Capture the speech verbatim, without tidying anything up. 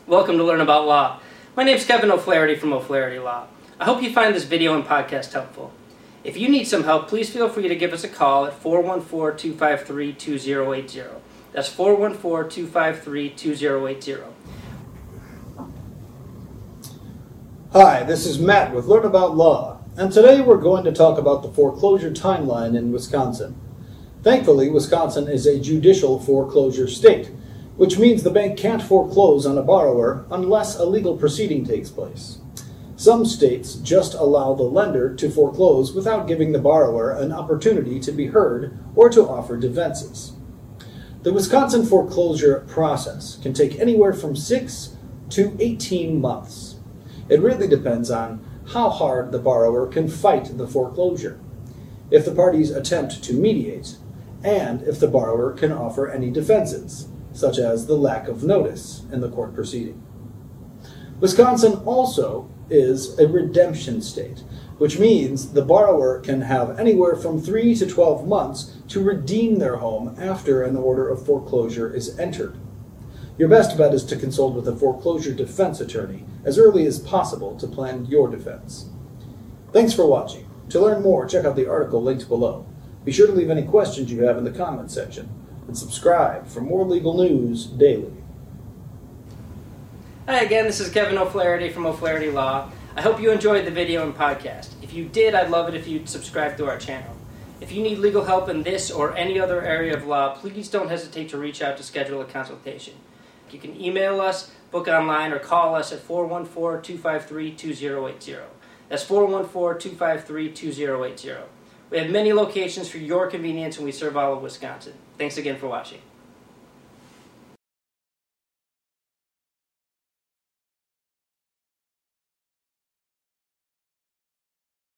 Welcome to Learn About Law. My name is Kevin O'Flaherty from O'Flaherty Law. I hope you find this video and podcast helpful. If you need some help, please feel free to give us a call at four one four, two five three, two zero eight zero. That's four one four, two five three, two zero eight zero. Hi, this is Matt with Learn About Law, and today we're going to talk about the foreclosure timeline in Wisconsin. Thankfully, Wisconsin is a judicial foreclosure state, which means the bank can't foreclose on a borrower unless a legal proceeding takes place. Some states just allow the lender to foreclose without giving the borrower an opportunity to be heard or to offer defenses. The Wisconsin foreclosure process can take anywhere from six to eighteen months. It really depends on how hard the borrower can fight the foreclosure, if the parties attempt to mediate, and if the borrower can offer any defenses, such as the lack of notice in the court proceeding. Wisconsin also is a redemption state, which means the borrower can have anywhere from three to twelve months to redeem their home after an order of foreclosure is entered. Your best bet is to consult with a foreclosure defense attorney as early as possible to plan your defense. Thanks for watching. To learn more, check out the article linked below. Be sure to leave any questions you have in the comment section, and subscribe for more legal news daily. Hi again, this is Kevin O'Flaherty from O'Flaherty Law. I hope you enjoyed the video and podcast. If you did, I'd love it if you'd subscribe to our channel. If you need legal help in this or any other area of law, please don't hesitate to reach out to schedule a consultation. You can email us, book online, or call us at four one four, two five three, two zero eight zero. That's four one four, two five three, two zero eight zero. We have many locations for your convenience, and we serve all of Wisconsin. Thanks again for watching.